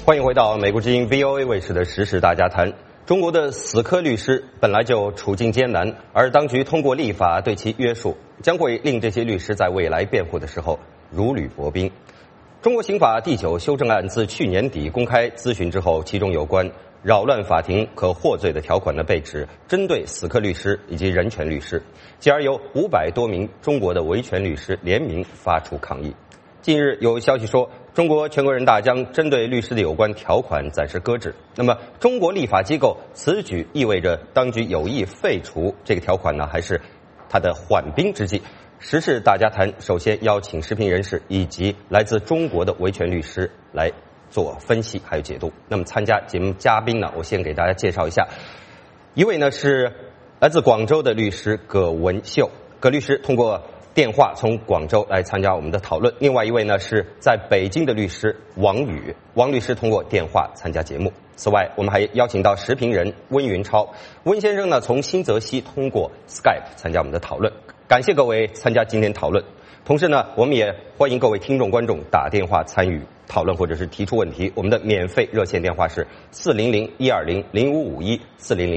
欢迎回到美国之音 VOA 卫视的时事大家谈。中国的死磕律师本来就处境艰难，而当局通过立法对其约束，将会令这些律师在未来辩护的时候如履薄冰。中国刑法第9修正案自去年底公开咨询之后，其中有关扰乱法庭可获罪的条款呢被指针对死磕律师以及人权律师，继而有500多名中国的维权律师联名发出抗议。近日有消息说，中国全国人大将针对律师的有关条款暂时搁置。那么，中国立法机构此举意味着当局有意废除这个条款呢，还是它的缓兵之计？时事大家谈，首先邀请时评人士以及来自中国的维权律师来做分析还有解读。那么参加节目嘉宾呢，我先给大家介绍一下，一位呢是来自广州的律师葛文秀，葛律师通过电话从广州来参加我们的讨论。另外一位呢是在北京的律师王宇，王律师通过电话参加节目。此外，我们还邀请到时评人温云超，温先生呢从新泽西通过 Skype 参加我们的讨论。感谢各位参加今天讨论。同时呢，我们也欢迎各位听众观众打电话参与讨论或者是提出问题。我们的免费热线电话是400-120-0551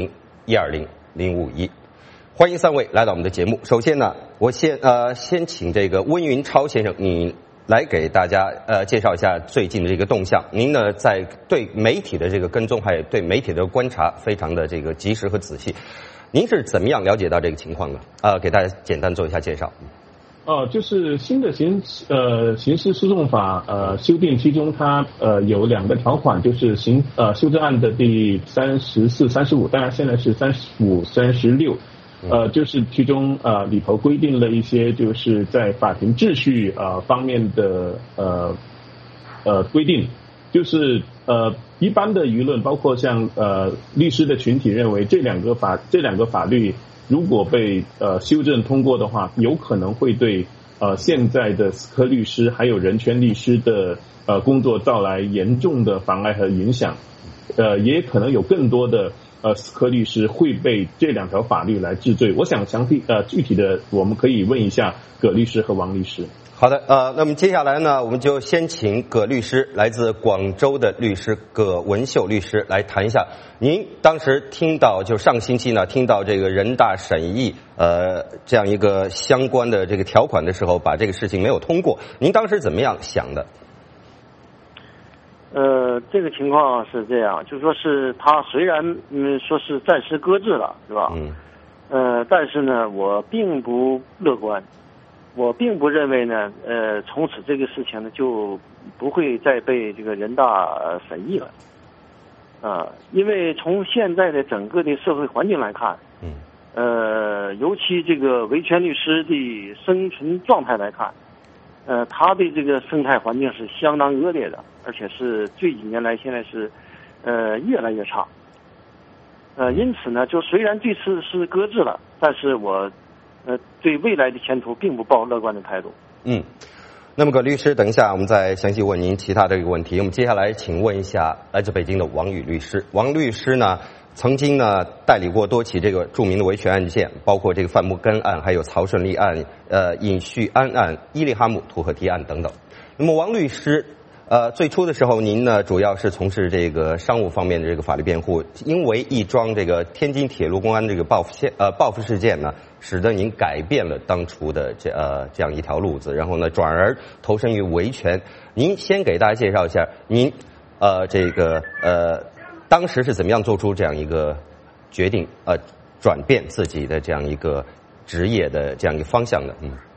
400-120-0551。欢迎3位来到我们的节目。首先呢，我先请这个温云超先生，你来给大家介绍一下最近的这个动向。您呢在对媒体的这个跟踪，还有对媒体的观察，非常的这个及时和仔细。您是怎么样了解到这个情况的？给大家简单做一下介绍。 就是新的刑事诉讼法修订，其中它有2个条款，就是修正案的第34、35，当然现在是35、36。就是其中里头规定了一些就是在法庭秩序方面的规定，就是一般的舆论，包括像律师的群体认为这两个法律如果被修正通过的话，有可能会对现在的死磕律师还有人权律师的工作造来严重的妨碍和影响，也可能有更多的死磕律师会被这2条法律来治罪。我想具体的我们可以问一下葛律师和王律师。 好的，那么接下来呢，我们就先请葛律师，来自广州的律师葛文秀律师来谈一下，您当时听到就上星期呢听到这个人大审议这样一个相关的这个条款的时候，把这个事情没有通过，您当时怎么样想的？ 这个情况是这样，就说是他虽然说是暂时搁置了，是吧？但是呢，我并不乐观，我并不认为呢，从此这个事情呢就不会再被这个人大审议了，因为从现在的整个的社会环境来看，尤其这个维权律师的生存状态来看，他的这个生态环境是相当恶劣的，而且是这几年来现在是越来越差。因此呢，就虽然这次是搁置了，但是我对未来的前途并不抱乐观的态度。 那么葛律师，等一下我们再详细问您其他的一个问题。我们接下来请问一下来自北京的王宇律师。王律师呢曾经呢代理过多起这个著名的维权案件，包括这个范木根案，还有曹顺利案、尹旭安案、伊利哈木图赫提案等等。那么王律师，最初的时候您呢主要是从事这个商务方面的这个法律辩护，因为一桩这个天津铁路公安这个报复事件呢，使得您改变了当初的这样一条路子，然后呢转而投身于维权。您先给大家介绍一下您当时是怎么样做出这样一个决定，转变自己的这样一个职业的这样一个方向的？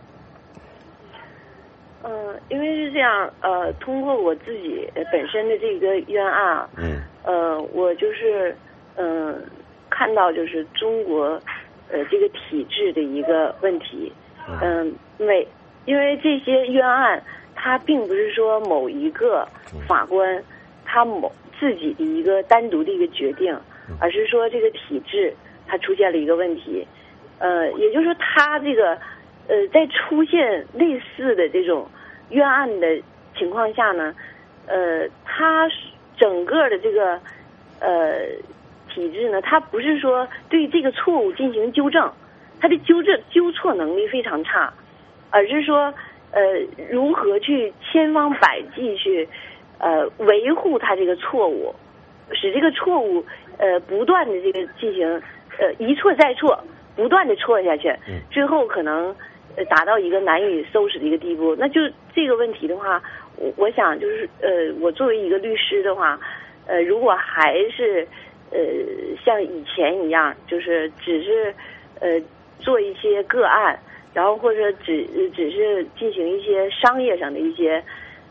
因为是这样，通过我自己本身的这个冤案，我就是看到就是中国这个体制的一个问题，因为这些冤案它并不是说某一个法官他自己的一个单独的一个决定，而是说这个体制它出现了一个问题，也就是说它这个在出现类似的这种冤案的情况下呢，它整个的这个体制呢，它不是说对这个错误进行纠正，它的纠错能力非常差，而是说如何去千方百计去维护他这个错误，使这个错误不断的这个进行一错再错，不断的错下去，最后可能达到一个难以收拾的一个地步。那就这个问题的话，我想就是我作为一个律师的话，如果还是像以前一样，就是只是做一些个案，然后或者只是进行一些商业上的一些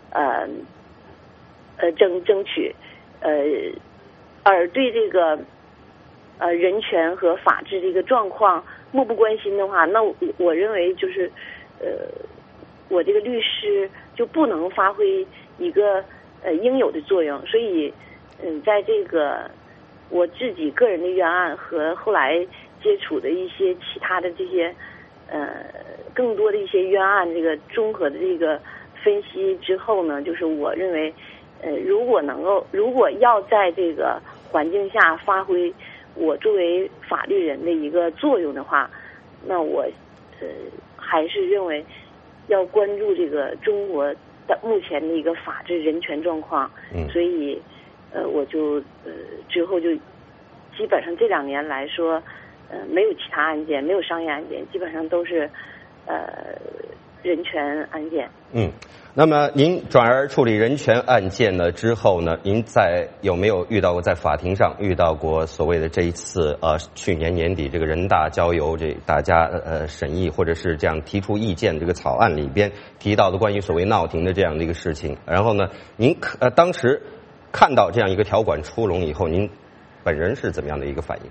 争取，而对这个人权和法治这个状况漠不关心的话，那我认为就是我这个律师就不能发挥一个应有的作用。所以在这个我自己个人的冤案和后来接触的一些其他的这些更多的一些冤案这个综合的这个分析之后呢，就是我认为如果要在这个环境下发挥我作为法律人的一个作用的话，那我还是认为要关注这个中国的目前的一个法治人权状况。所以我就之后就基本上这2年来说没有其他案件，没有商业案件，基本上都是人权案件。 那么您转而处理人权案件呢之后呢，您有没有遇到过在法庭上遇到过所谓的这一次去年年底这个人大交由大家审议或者是这样提出意见这个草案里边提到的关于所谓闹停的这样的一个事情？然后呢，您当时看到这样一个条款出笼以后，您本人是怎么样的一个反应？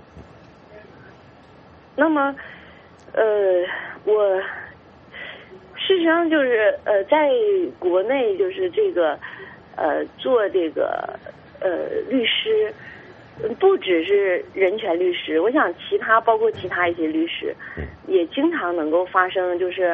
那么我事实上就是在国内就是这个做这个律师，不只是人权律师，我想包括其他一些律师也经常能够发生就是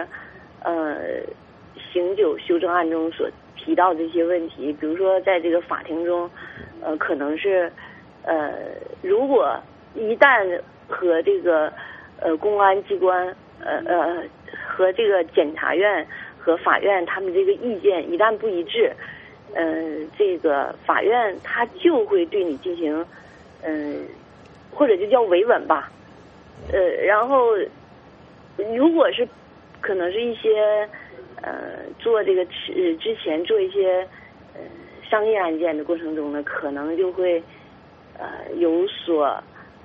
刑九修正案中所提到的这些问题。比如说在这个法庭中可能是如果一旦和这个公安机关和这个检察院和法院他们这个意见一旦不一致，这个法院他就会对你进行或者就叫维稳吧，然后如果是可能是一些做这个之前做一些商业案件的过程中呢，可能就会有所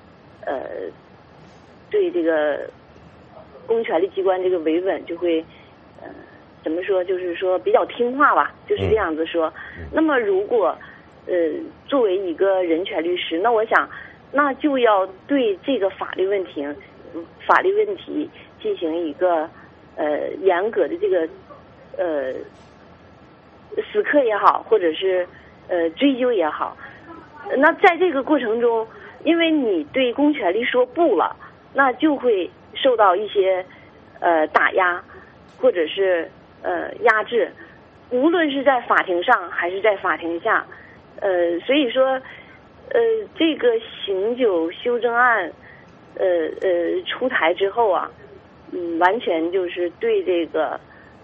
对这个公权力机关这个维稳就会怎么说，就是说比较听话吧，就是这样子说。那么如果作为一个人权律师，那我想那就要对这个法律问题进行一个严格的这个死磕也好，或者是追究也好。那在这个过程中，因为你对公权力说不了，那就会受到一些打压或者是压制，无论是在法庭上还是在法庭下。所以说这个刑九修正案出台之后啊，完全就是对这个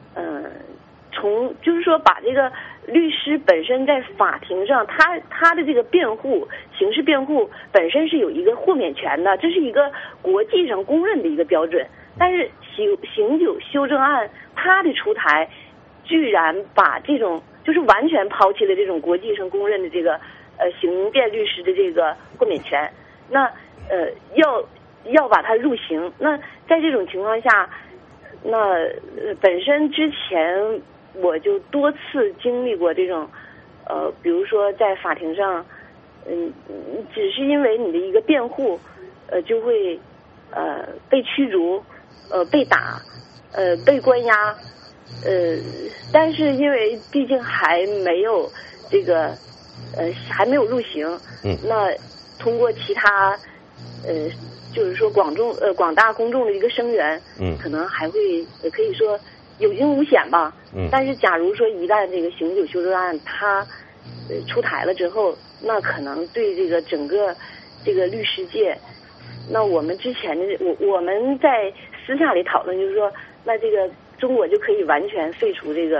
就是说把这个律师本身在法庭上他的这个辩护，刑事辩护本身是有一个豁免权的，这是一个国际上公认的一个标准。但是刑九修正案它的出台，居然把这种就是完全抛弃了这种国际上公认的这个刑辩律师的这个豁免权，那要把它入刑。那在这种情况下，那本身之前我就多次经历过这种比如说在法庭上只是因为你的一个辩护就会被驱逐被打被关押但是因为毕竟还没有这个还没有入刑，那通过其他就是说广大公众的一个声援，可能还会可以说有惊无险吧。但是假如说一旦这个刑九修正案它出台了之后，那可能对这个整个这个律师界，那我们之前的我们在私下里讨论，就是说，那这个中国就可以完全废除这个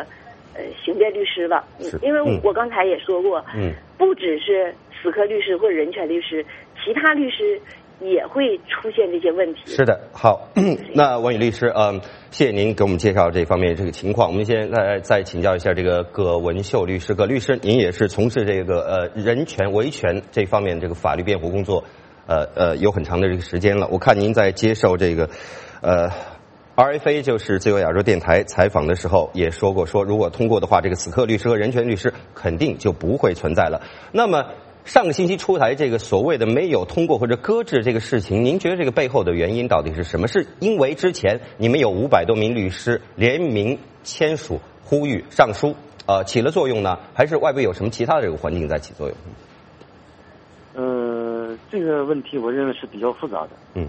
刑辩律师了。因为我刚才也说过，不只是死磕律师或者人权律师，其他律师也会出现这些问题。 是的，好，那文宇律师，谢谢您给我们介绍这方面这个情况。我们先再请教一下这个葛文秀律师，葛律师，您也是从事这个人权维权这方面这个法律辩护工作，有很长的这个时间了。我看您在接受这个RFA 就是自由亚洲电台采访的时候也说过，说如果通过的话，这个死磕律师和人权律师肯定就不会存在了。那么上个星期出台这个所谓的没有通过或者搁置这个事情，您觉得这个背后的原因到底是什么？是因为之前你们有500多名律师联名签署呼吁上书，起了作用呢？还是外部有什么其他的这个环境在起作用？ 这个问题我认为是比较复杂的。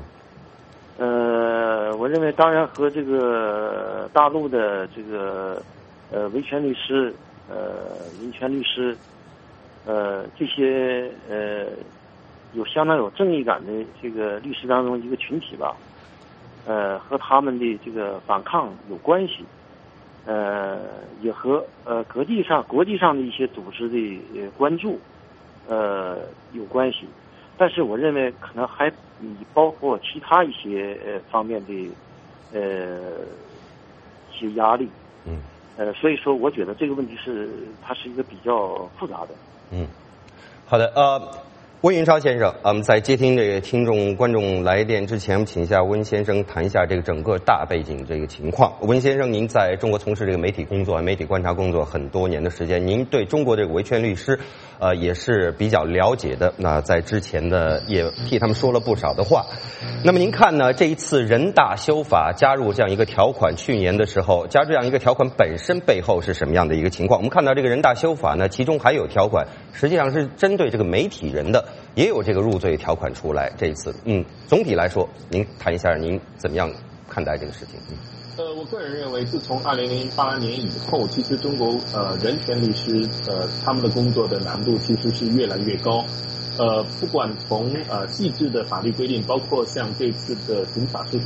我认为当然和这个大陆的这个维权律师、人权律师。这些有相当有正义感的这个律师当中一个群体吧，和他们的这个反抗有关系，也和国际上的一些组织的关注有关系，但是我认为可能还包括其他一些方面的一些压力，所以说我觉得这个问题它是一个比较复杂的。 好的，温云超先生，在接听这个听众观众来电之前，我们请一下温先生谈一下这个整个大背景这个情况。温先生，您在中国从事这个媒体工作、媒体观察工作很多年的时间，您对中国这个维权律师，也是比较了解的。那在之前的也替他们说了不少的话。那么您看呢？这一次人大修法加入这样一个条款，去年的时候加入这样一个条款本身背后是什么样的一个情况？我们看到这个人大修法呢，其中还有条款，实际上是针对这个媒体人的。也有这个入罪条款出来，这一次，总体来说，您谈一下您怎么样看待这个事情？ 我个人认为，自从2008年以后，其实中国人权律师他们的工作的难度其实是越来越高。不管从细致的法律规定，包括像这次的刑事诉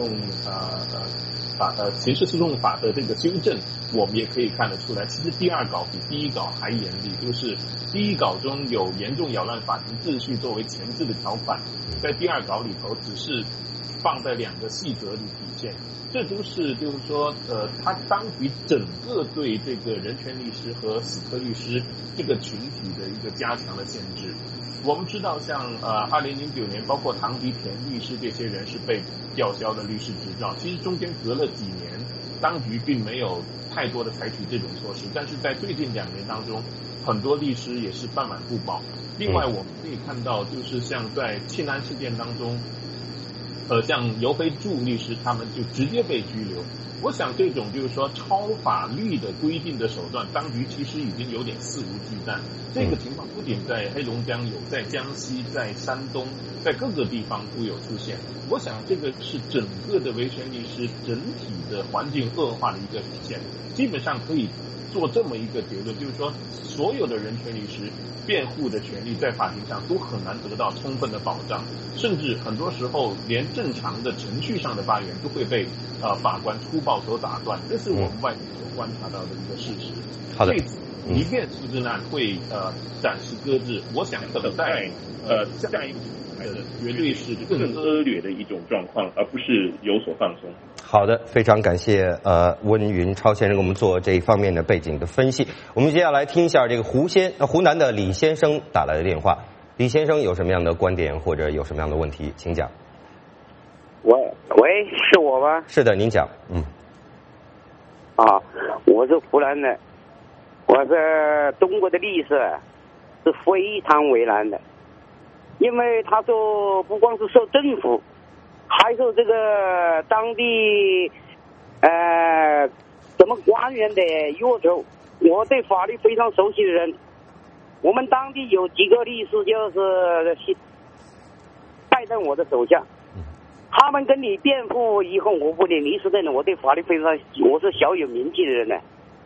讼法的这个修正，我们也可以看得出来，其实第二稿比第一稿还严厉，就是第一稿中有严重扰乱法庭秩序作为前置的条款，在第二稿里头只是放在2个细则里体现，这都是就是说他当局整个对这个人权律师和死磕律师这个群体的一个加强的限制。我们知道像2009年包括唐迪田律师这些人是被吊销的律师执照，其实中间隔了几年，当局并没有太多的采取这种措施，但是在最近2年当中，很多律师也是半满不保。另外我们可以看到，就是像在庆安事件当中，像尤飞柱律师他们就直接被拘留。我想这种就是说超法律的规定的手段，当局其实已经有点肆无忌惮。这个情况不仅在黑龙江有，在江西、在山东，在各个地方都有出现。我想这个是整个的维权律师整体的环境恶化的一个体现。基本上可以做这么一个结论，就是说所有的人权律师辩护的权利在法庭上都很难得到充分的保障，甚至很多时候连正常的程序上的发言都会被法官粗暴所打断，这是我们外界所观察到的一个事实。 好的， 即便苏治南会暂时搁置，我想等待下一步绝对是更恶劣的一种状况，而不是有所放松。 好的，非常感谢温云超先生给我们做这一方面的背景的分析。我们接下来听一下这个湖南的李先生打来的电话。李先生有什么样的观点或者有什么样的问题，请讲。 喂，是我吗？ 是的，您讲。 我是湖南的，我是中国的律师是非常为难的，因为他说不光是受政府，还受这个当地什么官员的要求。我对法律非常熟悉的人，我们当地有几个律师就是拜在我的手下，他们跟你辩护以后，我不领律师证的，我对法律非常，我是小有名气的人呢。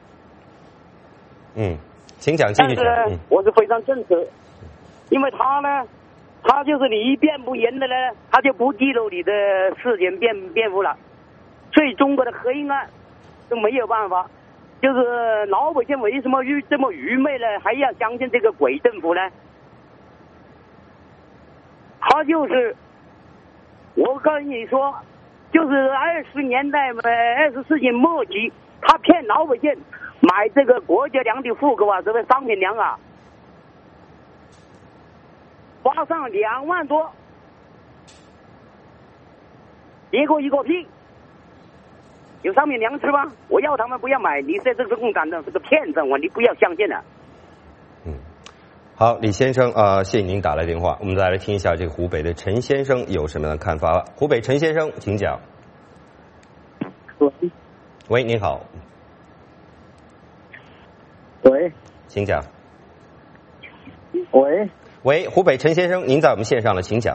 请讲，继续讲。 但是呢，我是非常正直，因为他呢，他就是你一辩不赢的呢，他就不记录你的事情辩护了，所以中国的黑暗都没有办法。 就是老百姓为什么这么愚昧呢？还要相信这个鬼政府呢？他就是我跟你说，就是20年代20世纪末期，他骗老百姓买这个国家粮的户口啊，这个商品粮啊，花上2万多，结果一个屁，有商品粮吃吗？我要他们不要买，你这是共产党是个骗子，你不要相信了。 好，李先生谢谢您打来电话，我们再来听一下这个湖北的陈先生有什么样的看法。湖北陈先生，请讲。喂，您好。 喂， 请讲。 喂， 湖北陈先生，您在我们线上了，请讲。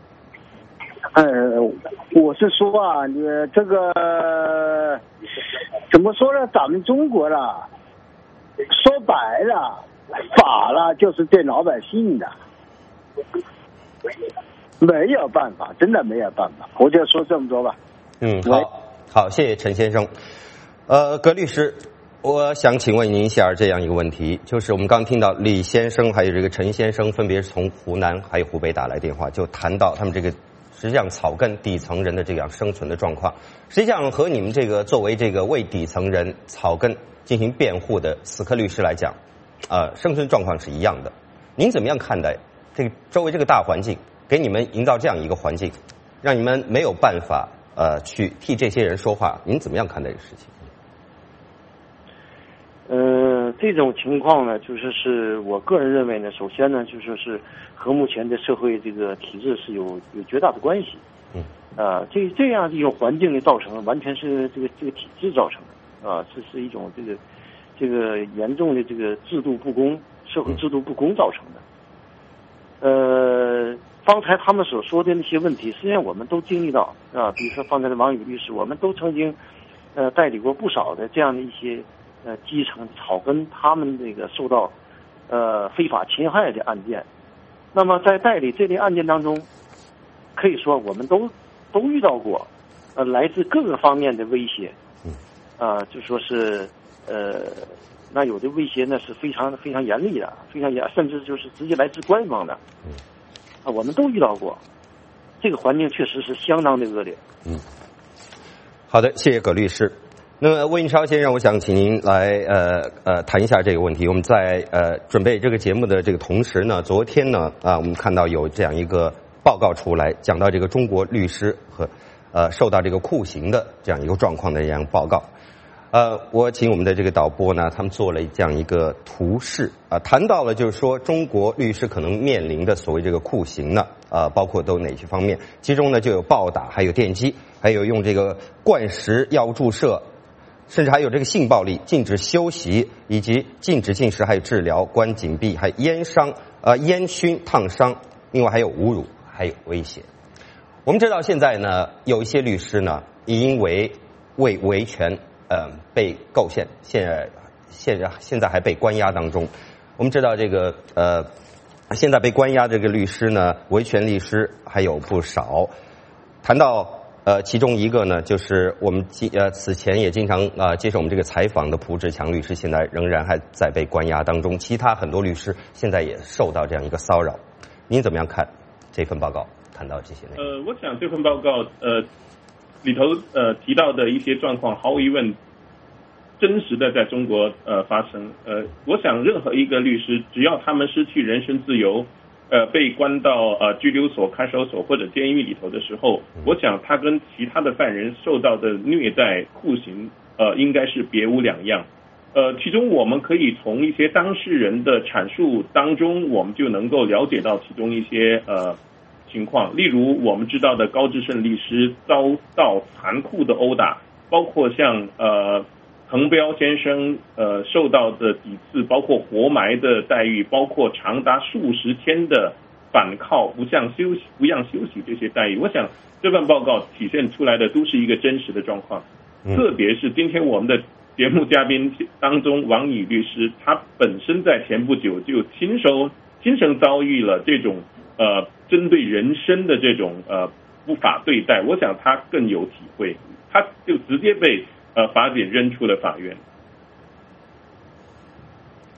我是说啊，你这个怎么说呢？咱们中国了，说白了，法了就是对老百姓的，没有办法，真的没有办法。我就说这么多吧。 好，谢谢陈先生。葛律师，我想请问您一下这样一个问题，就是我们刚听到李先生还有这个陈先生分别是从湖南还有湖北打来电话，就谈到他们这个实际上草根底层人的这样生存的状况，实际上和你们这个作为这个为底层人草根进行辩护的死磕律师来讲，生存状况是一样的。您怎么样看待这个周围这个大环境，给你们营造这样一个环境，让你们没有办法去替这些人说话？您怎么样看待这个事情？ 这种情况呢，是我个人认为呢，首先呢，是和目前的社会这个体制是有绝大的关系。这样一种环境的造成，完全是这个体制造成的是一种这个严重的这个制度不公，社会制度不公造成的。方才他们所说的那些问题，实际上我们都经历到比如说方才的王宇律师，我们都曾经代理过不少的这样的一些基层草根他们这个受到非法侵害的案件。那么在代理这类案件当中，可以说我们都遇到过来自各个方面的威胁。就说是那有的威胁呢是非常非常严厉的，非常严，甚至就是直接来自官方的。我们都遇到过，这个环境确实是相当的恶劣。 好的，谢谢葛律师。那么魏应超先生，我想请您来谈一下这个问题。我们在准备这个节目的这个同时呢，昨天呢我们看到有这样一个报告出来，讲到这个中国律师和受到这个酷刑的这样一个状况的这样报告。我请我们的这个导播呢，他们做了这样一个图示谈到了就是说中国律师可能面临的所谓这个酷刑呢包括都哪些方面，其中呢就有暴打，还有电击，还有用这个灌食、药物注射，甚至还有这个性暴力、禁止休息，以及禁止进食，还有治疗、关禁闭，还有烟熏、烫伤，另外还有侮辱，还有威胁。我们知道现在呢，有一些律师呢，因为维权被构陷，现在还被关押当中。我们知道这个现在被关押这个律师呢，维权律师还有不少。谈到其中一个呢，就是我们此前也经常接受我们这个采访的蒲志强律师，现在仍然还在被关押当中。其他很多律师现在也受到这样一个骚扰。您怎么样看这份报告谈到这些内容？ 我想这份报告里头提到的一些状况，毫无疑问真实的在中国发生。我想任何一个律师，只要他们失去人身自由，被关到拘留所、看守所或者监狱里头的时候，我想他跟其他的犯人受到的虐待、酷刑应该是别无两样。其中我们可以从一些当事人的阐述当中，我们就能够了解到其中一些情况。例如我们知道的高志胜律师遭到残酷的殴打，包括像滕彪先生受到的几次包括活埋的待遇，包括长达数十天的反抗不让休息这些待遇。我想这份报告体现出来的都是一个真实的状况。特别是今天我们的节目嘉宾当中王宇律师，他本身在前不久就亲身遭遇了这种针对人身的这种不法对待，我想他更有体会，他就直接被法警扔出了法院。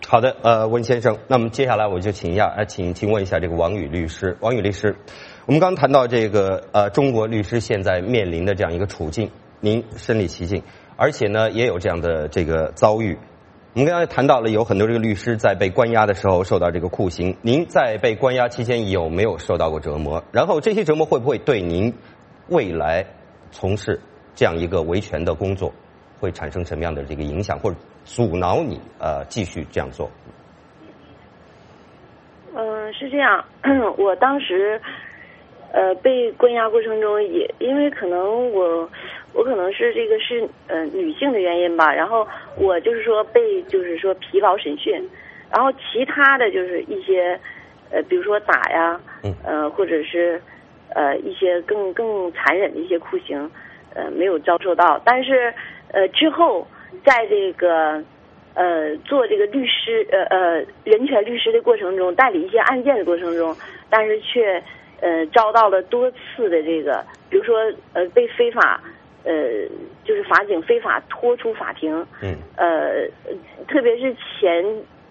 好的，温先生，那么接下来我就请问一下这个王宇律师。王宇律师，我们刚刚谈到这个中国律师现在面临的这样一个处境，您身历其境，而且呢也有这样的这个遭遇。我们刚才谈到了有很多这个律师在被关押的时候受到这个酷刑，您在被关押期间有没有受到过折磨？然后这些折磨会不会对您未来从事这样一个维权的工作会产生什么样的这个影响，或者阻挠你继续这样做？ 是这样，我当时被关押过程中也因为可能我可能是这个是女性的原因吧，然后我就是说被就是说疲劳审讯，然后其他的就是一些比如说打呀，或者是一些更残忍的一些酷刑没有遭受到，但是之后在这个做这个律师人权律师的过程中，代理一些案件的过程中，但是却遭到了多次的这个，比如说被非法就是法警非法拖出法庭，特别是前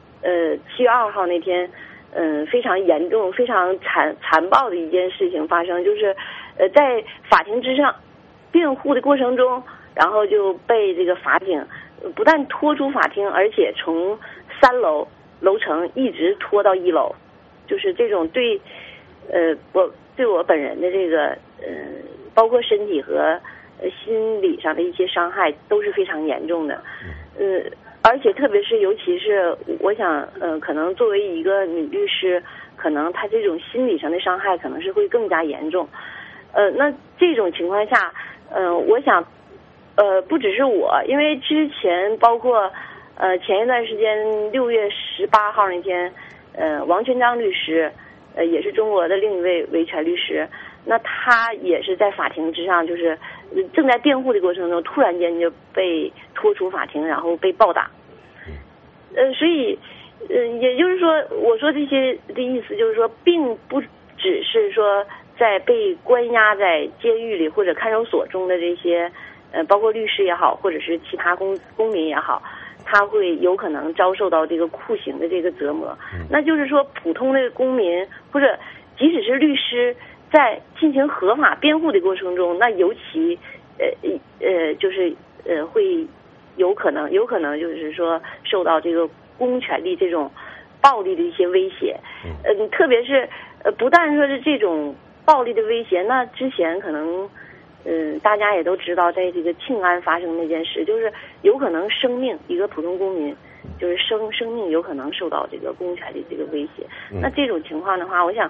7月2号那天，非常严重、非常残暴的一件事情发生，就是在法庭之上辩护的过程中，然后就被这个法警不但拖出法庭，而且从3楼楼层一直拖到1楼，就是这种对我本人的这个包括身体和心理上的一些伤害都是非常严重的，而且特别是尤其是我想可能作为一个女律师，可能她这种心理上的伤害可能是会更加严重，那这种情况下，我想不只是我，因为之前包括前一段时间6月18号那天，王全璋律师，也是中国的另一位维权律师，那他也是在法庭之上，就是正在辩护的过程中，突然间就被拖出法庭，然后被暴打。所以也就是说，我说这些的意思就是说，并不只是说在被关押在监狱里或者看守所中的这些包括律师也好，或者是其他公民也好，他会有可能遭受到这个酷刑的这个折磨。那就是说，普通的公民或者即使是律师，在进行合法辩护的过程中，那尤其就是会有可能就是说受到这个公权力这种暴力的一些威胁。特别是不但说是这种暴力的威胁，那之前可能大家也都知道，在这个庆安发生那件事，就是有可能生命，一个普通公民就是生命有可能受到这个公权力这个威胁。那这种情况的话，我想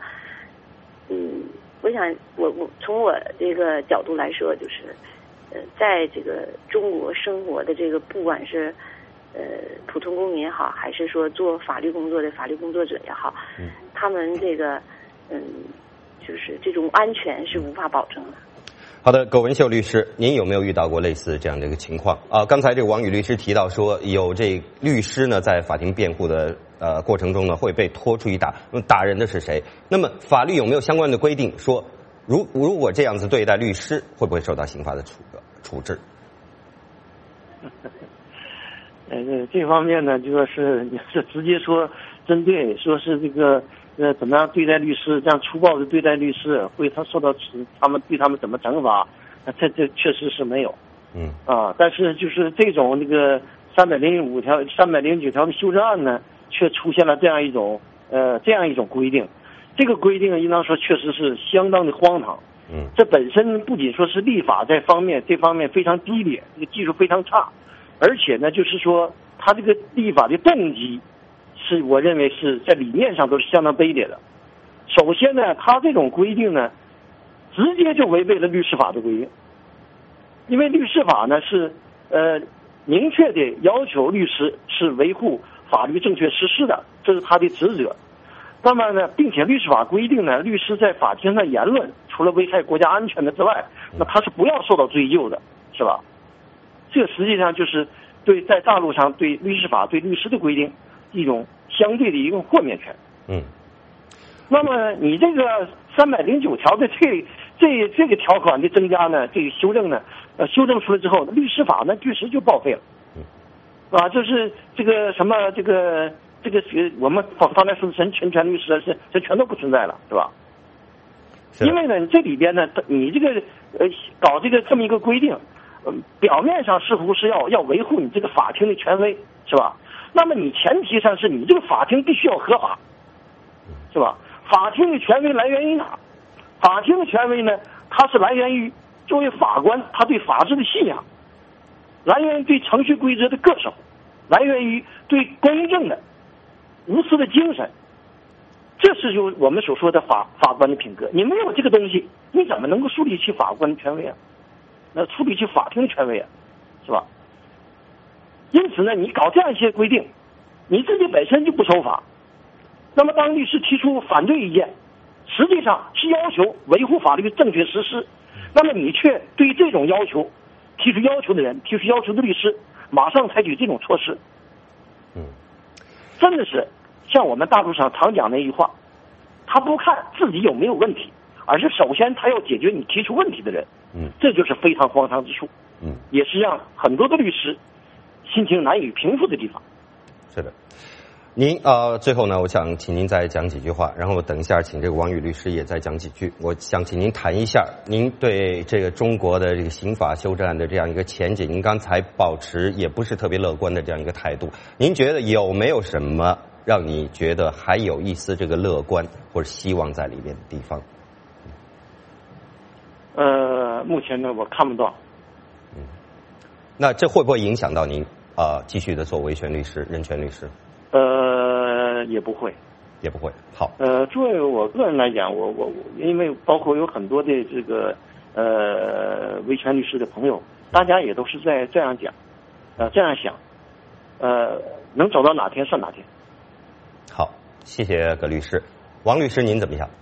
我从我这个角度来说，就是在这个中国生活的这个不管是普通公民也好，还是说做法律工作的法律工作者也好，他们这个就是这种安全是无法保证的。 好的，苟文秀律师，您有没有遇到过类似这样的一个情况啊？刚才这个王宇律师提到说，有这律师呢在法庭辩护的过程中呢会被拖出去打，那么打人的是谁？那么法律有没有相关的规定说，如果这样子对待律师，会不会受到刑法的处置？ 这方面呢，就说是直接说针对说是这个怎么样对待律师，这样粗暴的对待律师，会他受到他们对他们怎么惩罚？这确实是没有。但是就是这种那个309条的修正案呢，却出现了这样一种规定。这个规定应当说确实是相当的荒唐。这本身不仅说是立法这方面非常低劣，这个技术非常差，而且呢，就是说他这个立法的动机，是我认为是在理念上都是相当卑劣的。首先呢，他这种规定呢，直接就违背了律师法的规定，因为律师法呢是明确的要求律师是维护法律正确实施的，这是他的职责。那么呢，并且律师法规定呢，律师在法庭上言论，除了危害国家安全的之外，那他是不要受到追究的，是吧？这实际上就是在大陆上对律师法对律师的规定一种相对的一种豁免权。那么你这个309条的这个条款的增加呢，这个修正呢，修正出来之后，律师法呢确实就报废了。就是这个什么这个这个我们刚才说的人权律师这全都不存在了，是吧？因为呢，你这里边呢，你这个搞这么一个规定，表面上似乎是要维护你这个法庭的权威，是吧？那么你前提上是你这个法庭必须要合法，是吧？法庭的权威来源于哪？法庭的权威呢，它是来源于作为法官他对法治的信仰，来源于对程序规则的恪守，来源于对公正的无私的精神。这是就我们所说的法官的品格。你没有这个东西，你怎么能够树立起法官的权威啊？那树立起法庭的权威啊，是吧？因此呢，你搞这样一些规定，你自己本身就不守法。那么当律师提出反对意见，实际上是要求维护法律正确实施，那么你却对这种要求提出要求的人、提出要求的律师马上采取这种措施，真的是像我们大陆上常讲的一句话，他不看自己有没有问题，而是首先他要解决你提出问题的人，这就是非常荒唐之处，也是让很多的律师心情难以平复的地方。 是的。您最后呢，我想请您再讲几句话，然后等一下请这个王宇律师也再讲几句。我想请您谈一下您对这个中国的这个刑法修正案的这样一个前景，您刚才保持也不是特别乐观的这样一个态度，您觉得有没有什么让你觉得还有一丝这个乐观或者希望在里面的地方？ 目前呢我看不到。 那这会不会影响到您继续的做维权律师、人权律师？ 也不会， 也不会。好。 作为我个人来讲，我因为包括有很多的这个维权律师的朋友，大家也都是在这样讲，这样想，能走到哪天算哪天。 好，谢谢葛律师。王律师您怎么想？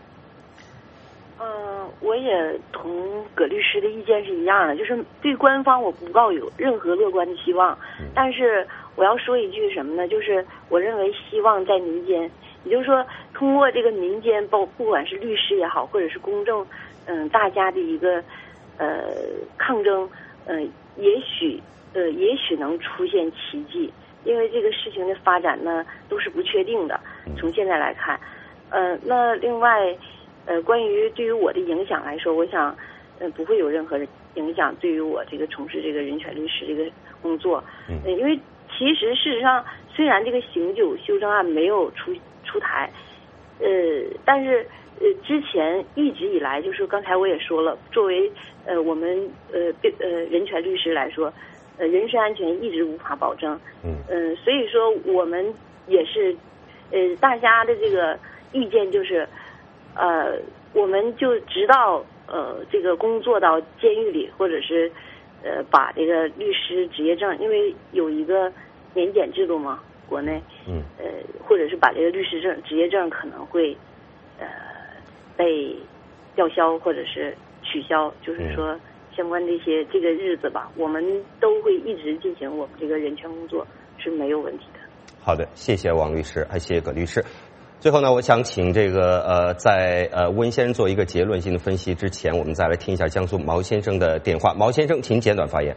我也同葛律师的意见是一样的，就是对官方我不抱有任何乐观的希望，但是我要说一句什么呢？就是我认为希望在民间，也就是说通过这个民间不管是律师也好，或者是公众，大家的一个抗争，也许能出现奇迹，因为这个事情的发展呢都是不确定的，从现在来看，那另外。关于对于我的影响来说，我想，不会有任何影响对于我这个从事这个人权律师这个工作。因为其实事实上，虽然这个刑九修正案没有出台，但是之前一直以来，就是刚才我也说了，作为我们人权律师来说，人身安全一直无法保证。所以说我们也是，大家的这个意见就是。我们就直到这个工作到监狱里，或者是把这个律师执业证，因为有一个年检制度嘛，国内，或者是把这个律师证执业证可能会被吊销或者是取消，就是说相关这个日子吧，我们都会一直进行我们这个人权工作是没有问题的。 好的，谢谢王律师，还谢谢葛律师。最后呢，我想请这个在温先生做一个结论性的分析之前，我们再来听一下江苏毛先生的电话。毛先生，请简短发言。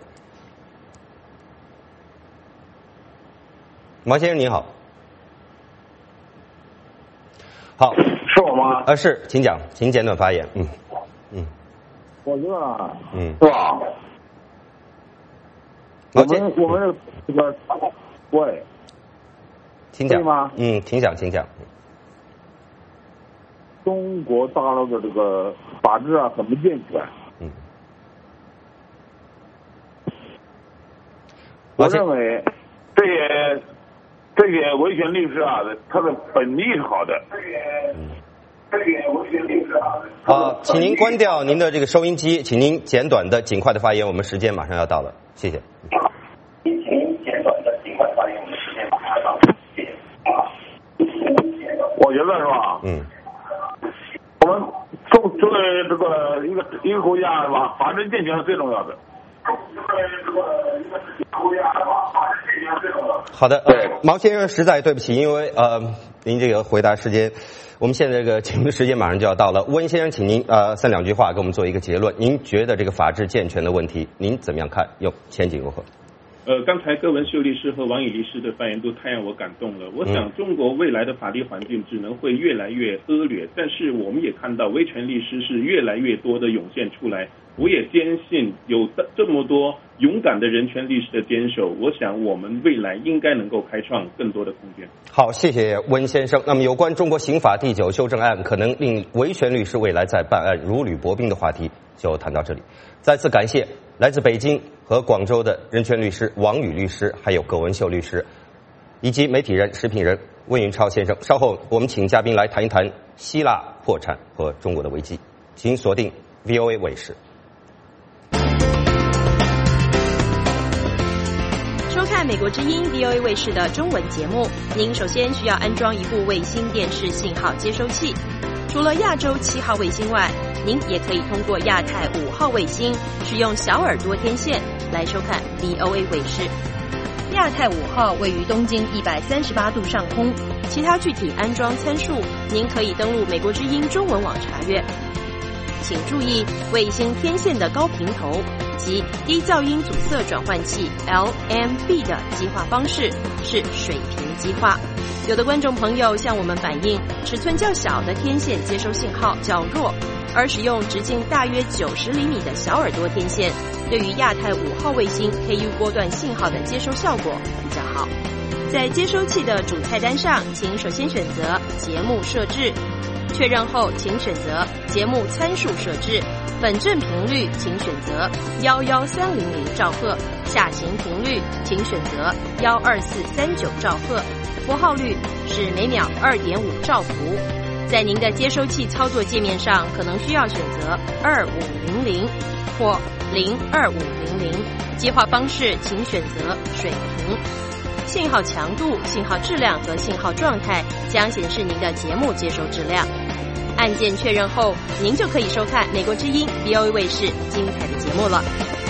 毛先生您好。好， 是我吗？ 是，请讲，请简短发言。 我觉得，是吧？我们这个，喂， 请讲吗？ 请讲。 中国大陆的这个法治很不健全。我认为这些维权律师他的本意是好的。 请您关掉您的这个收音机，请您简短的、尽快的发言，我们时间马上要到了，谢谢。 我觉得是吧？我们作为这个一个国家是吧，法治健全是最重要的。 好的，毛先生实在对不起，因为您这个回答时间，我们现在这个节目的时间马上就要到了。温先生，请您三两句话给我们做一个结论。您觉得这个法治健全的问题，您怎么样看？前景如何？ 刚才葛文秀律师和王宇律师的发言都太让我感动了。我想中国未来的法律环境只能会越来越恶劣，但是我们也看到维权律师是越来越多的涌现出来。我也坚信有这么多勇敢的人权律师的坚守，我想我们未来应该能够开创更多的空间。 好，谢谢温先生。那么有关中国刑法第9修正案可能令维权律师未来在办案如履薄冰的话题就谈到这里。再次感谢来自北京和广州的人权律师王宇律师，还有葛文秀律师，以及媒体人、时评人温云超先生。稍后我们请嘉宾来谈一谈希腊破产和中国的危机。请锁定 VOA 卫视。 收看美国之音 VOA 卫视的中文节目，您首先需要安装一部卫星电视信号接收器。除了亚洲7号卫星外，您也可以通过亚太5号卫星使用小耳朵天线来收看 VOA 卫视。亚太5号位于东经138度上空，其他具体安装参数您可以登录美国之音中文网查阅。请注意，卫星天线的高频头及低噪音阻塞转换器 LMB 的激化方式是水平激化。有的观众朋友向我们反映，尺寸较小的天线接收信号较弱，而使用直径大约90厘米的小耳朵天线，对于亚太5号卫星 KU 波段信号的接收效果比较好。在接收器的主菜单上，请首先选择节目设置，确认后请选择节目参数设置，本振频率请选择11300兆赫，下行频率请选择12439兆赫，拨号率是每秒2.5兆伏。在您的接收器操作界面上，可能需要选择2500或02500，接话方式请选择水平。信号强度、信号质量和信号状态将显示您的节目接收质量。按键确认后，您就可以收看美国之音 VOA 卫视精彩的节目了。